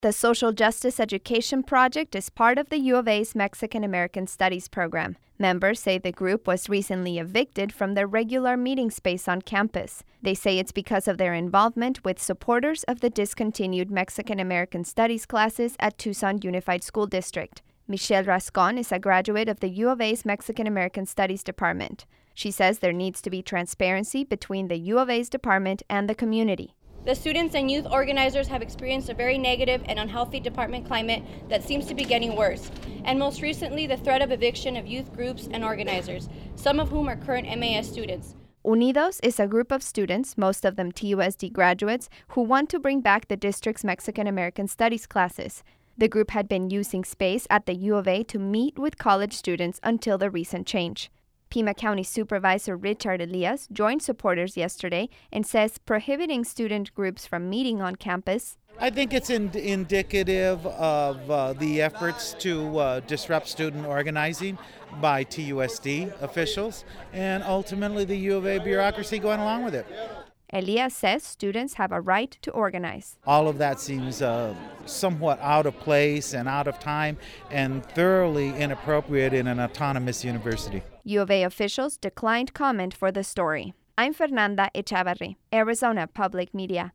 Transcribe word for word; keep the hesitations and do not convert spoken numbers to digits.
The Social Justice Education Project is part of the U of A's Mexican American Studies program. Members say the group was recently evicted from their regular meeting space on campus. They say it's because of their involvement with supporters of the discontinued Mexican American Studies classes at Tucson Unified School District. Michelle Rascon is a graduate of the U of A's Mexican American Studies department. She says there needs to be transparency between the U of A's department and the community. The students and youth organizers have experienced a very negative and unhealthy department climate that seems to be getting worse. And most recently, the threat of eviction of youth groups and organizers, some of whom are current M A S students. Unidos is a group of students, most of them T U S D graduates, who want to bring back the district's Mexican American Studies classes. The group had been using space at the U of A to meet with college students until the recent change. Pima County Supervisor Richard Elias joined supporters yesterday and says prohibiting student groups from meeting on campus. I think it's in, indicative of uh, the efforts to uh, disrupt student organizing by T U S D officials and ultimately the U of A bureaucracy going along with it. Elias says students have a right to organize. All of that seems uh, somewhat out of place and out of time and thoroughly inappropriate in an autonomous university. U of A officials declined comment for the story. I'm Fernanda Echavarri, Arizona Public Media.